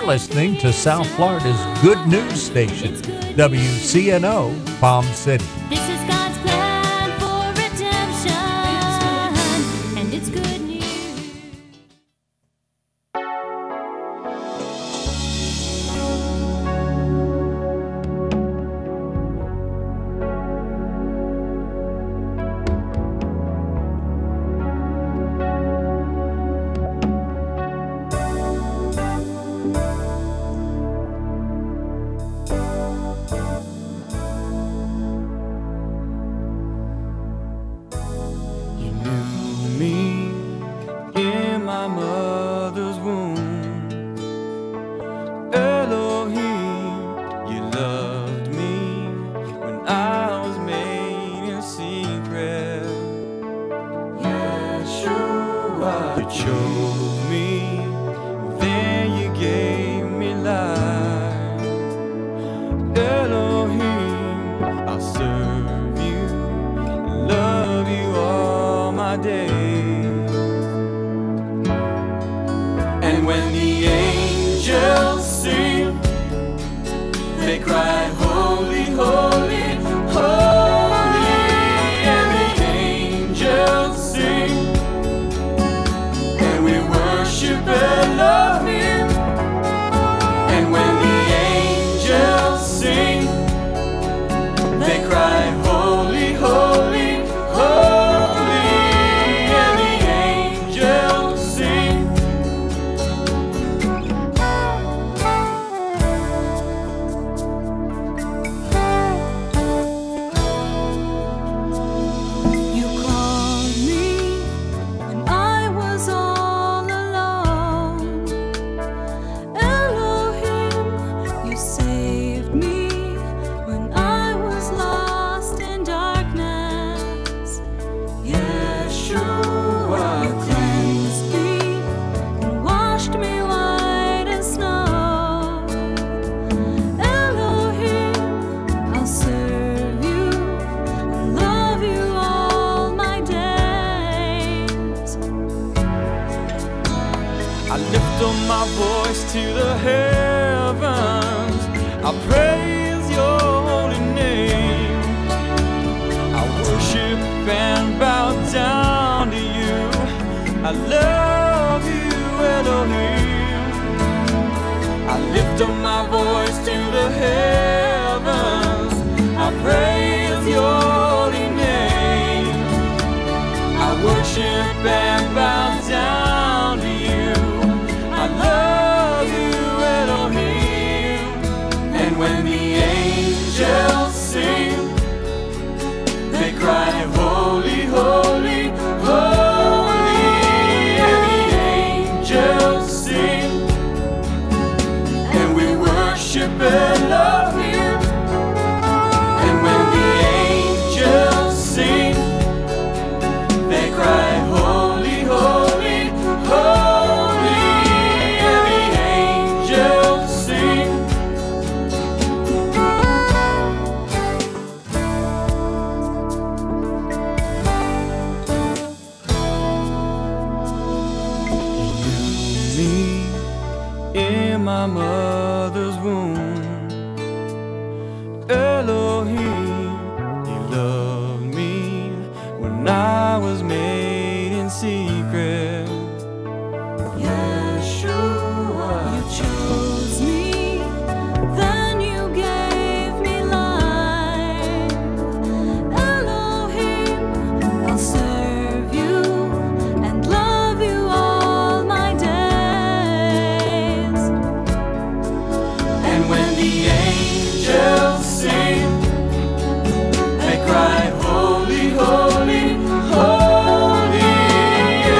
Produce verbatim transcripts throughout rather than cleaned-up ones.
listening to South Florida's good news station, W C N O, Palm City. This is God's plan for redemption, and it's good news. Holy, holy, holy.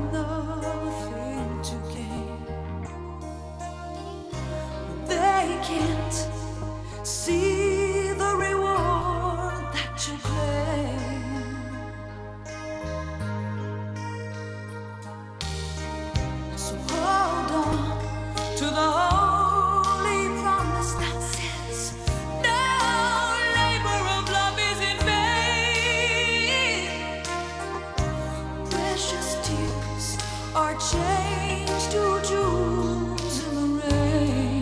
nothing to gain. They can't see the reward that you claim. So hold on to the holy promise that says no labor of love is in vain. Precious tears are changed to jewels in the rain.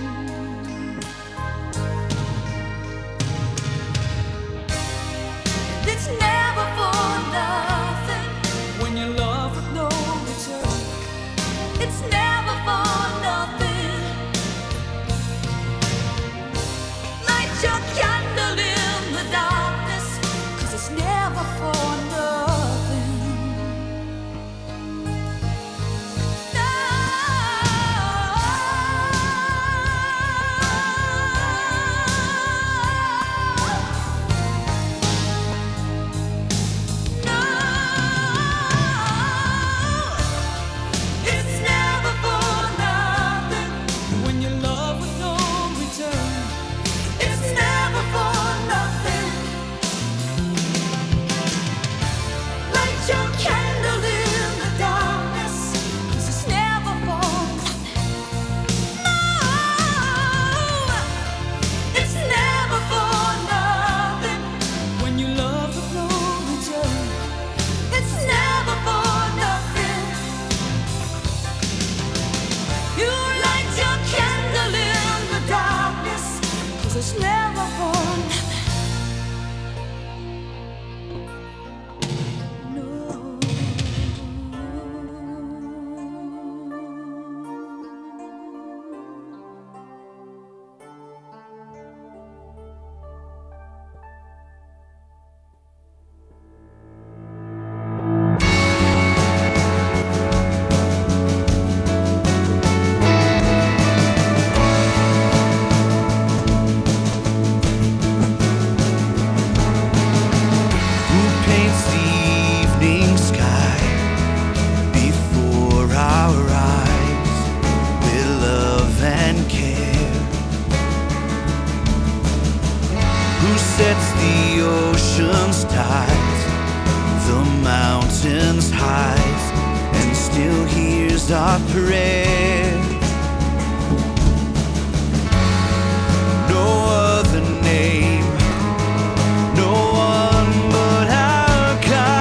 And it's never for nothing when you love with no return. It's never for nothing. Light your candle in the darkness, 'cause it's never for nothing. No. No. It's never for nothing when you love with no return. It's never for nothing. Light your candle in the darkness, 'cause it's never for nothing. No, it's never for nothing when you love with no return. It's never for nothing. You light your candle in the darkness, 'cause it's never for nothing. No. Who paints the evening sky before our eyes with love and care? Who sets the ocean's tides, the mountains highs, and still hears our prayer? No other name, no one but our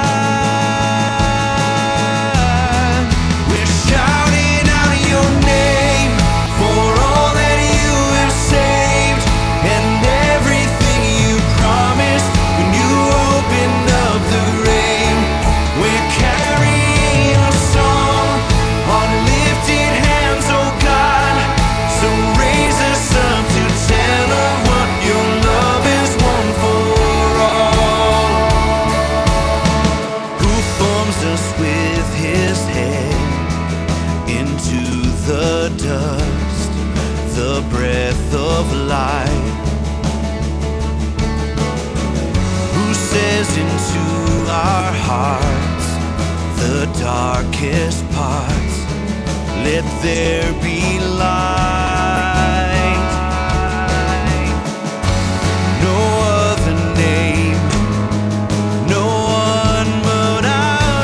God. We're shouting out your name for all that you have saved and everything you promised when you opened up the grave. We're carrying a song on lifted hands, oh God. So raise us up to tell of what your love is won for all. Who forms us with his hand into the dust, the breath of life? Who says into our hearts, the darkest parts, let there be light? No other name, no one but our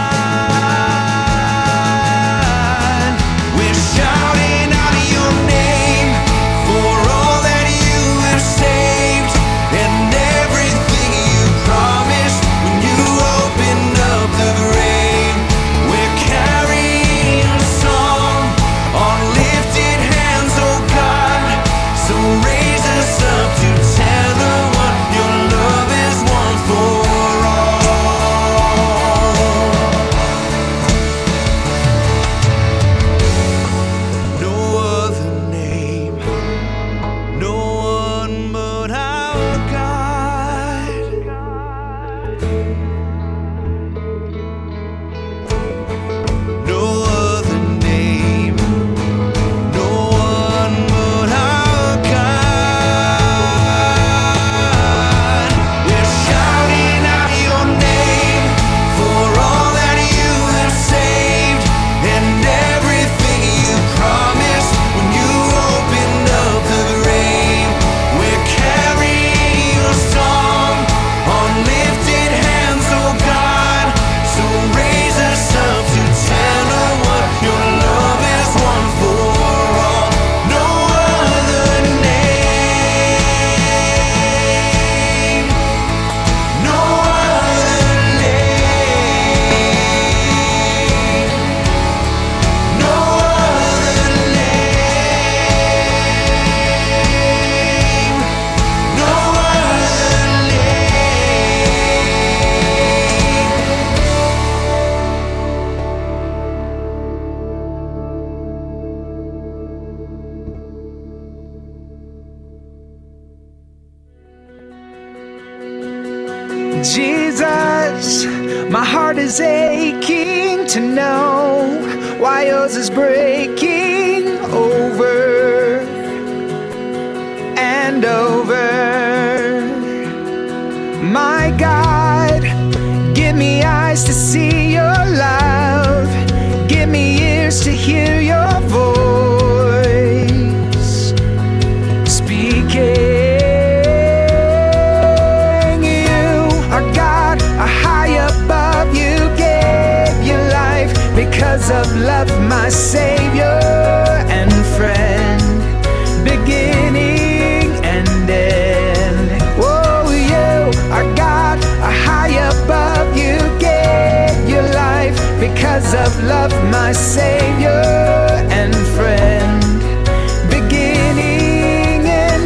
God. We're shouting out your name for all that you have saved and everything you promised when you opened up the grave. We're carrying a song on lifted hands. My heart is aching to know why yours is breaking over and over. My God, give me eyes to see your love, give me ears to hear your voice speaking. Because of love, my Savior and friend, beginning and end. Oh, you are God, a high above. You gave your life because of love, my Savior and friend, beginning and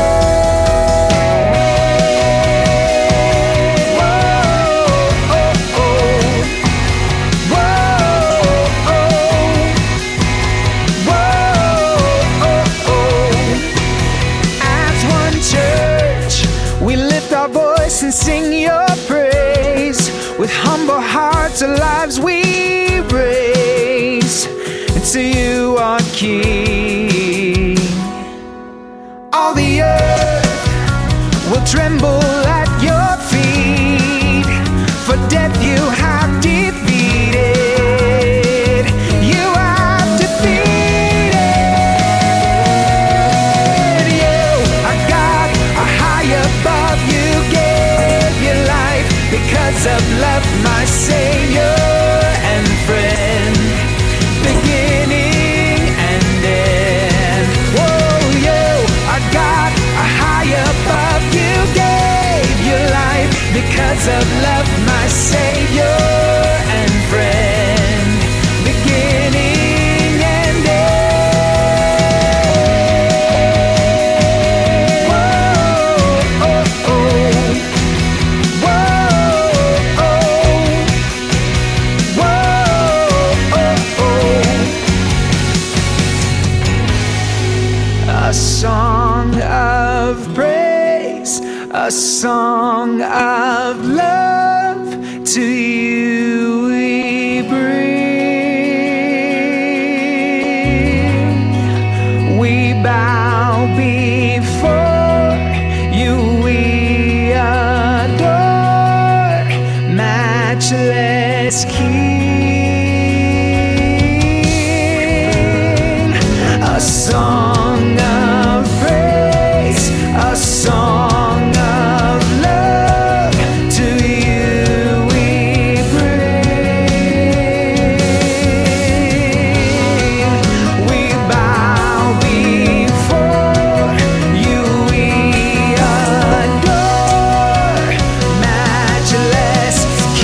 end. Whoa, oh, oh. And sing your praise with humble hearts, our lives we raise to you, our King. All the earth will tremble at your feet, for death you have defeated. You have defeated. You are God, are high above. You because of love, my Savior and friend, beginning and end. Whoa, you are God, are high above. You gave your life because of love, my Savior and friend, beginning and end. Whoa, oh, oh. A song of praise, a song of love, to you we bring. We bow before you, we adore, matchless King. A song of praise, a song of love, to you we bring. We bow before you, we adore, matchless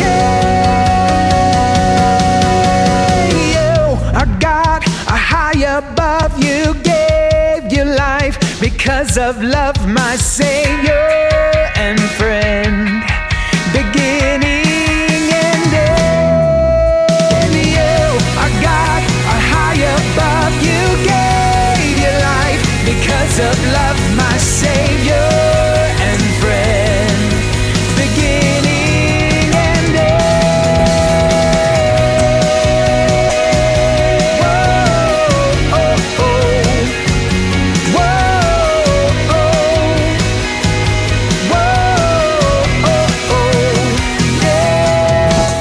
King. You are God, are high above. You gave your life because of love, my Savior